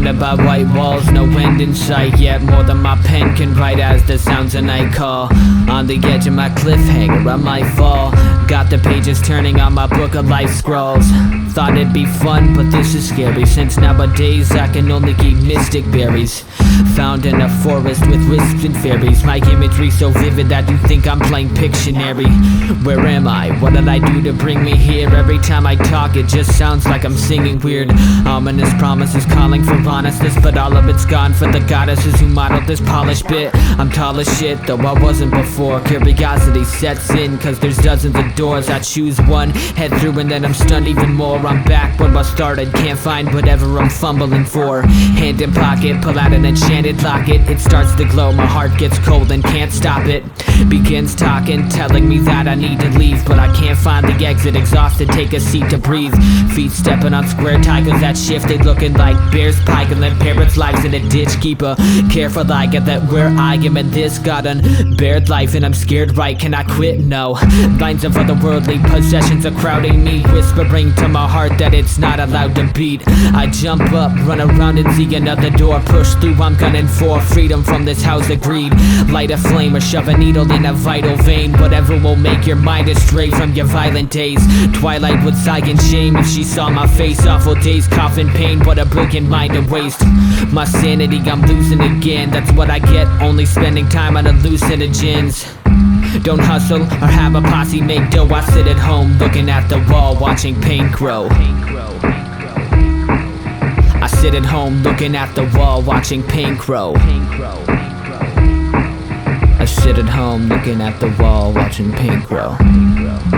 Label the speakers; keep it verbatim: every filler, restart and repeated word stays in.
Speaker 1: Surrounded by white walls, no end in sight yet. More than my pen can write as the sounds a night call. On the edge of my cliffhanger, I might fall. Got the pages turning on my book of life scrolls. Thought it'd be fun, but this is scary, since nowadays I can only keep mystic berries found in a forest with wisps and fairies. My imagery so vivid that you think I'm playing Pictionary. Where am I? What did I do to bring me here? Every time I talk it just sounds like I'm singing weird. Ominous promises calling for honestness, but all of it's gone for the goddesses who modeled this polished bit. I'm tall as shit, though I wasn't before. Curiosity sets in, cause there's dozens of doors. I choose one, head through, and then I'm stunned even more. I'm back where I started, can't find whatever I'm fumbling for. Hand in pocket, pull out an enchanted locket. It starts to glow, my heart gets cold and can't stop it. Begins talking, telling me that I need to leave, but I can't find the exit. Exhausted, take a seat to breathe. Feet stepping on square tigers that shifted, looking like bears piking their parents' lives in a ditch. Keep a careful eye, get that where I am in this got unbared life, and I'm scared, right? Can I quit? No. Lines of otherworldly possessions are crowding me, whispering to my heart that it's not allowed to beat. I jump up, run around and see another door. Push through, I'm gunning for freedom from this house of greed. Light a flame or shove a needle in a vital vein. Whatever will make your mind astray from your violent days. Twilight would sigh in shame if she saw my face. Awful days, coughing pain, what a brilliant mind to waste. My sanity, I'm losing again. That's what I get, only spending time on hallucinogens. Don't hustle or have a posse make dough. I sit at home looking at the wall, watching paint grow. I sit at home looking at the wall, watching paint grow. I sit at home looking at the wall, watching paint grow.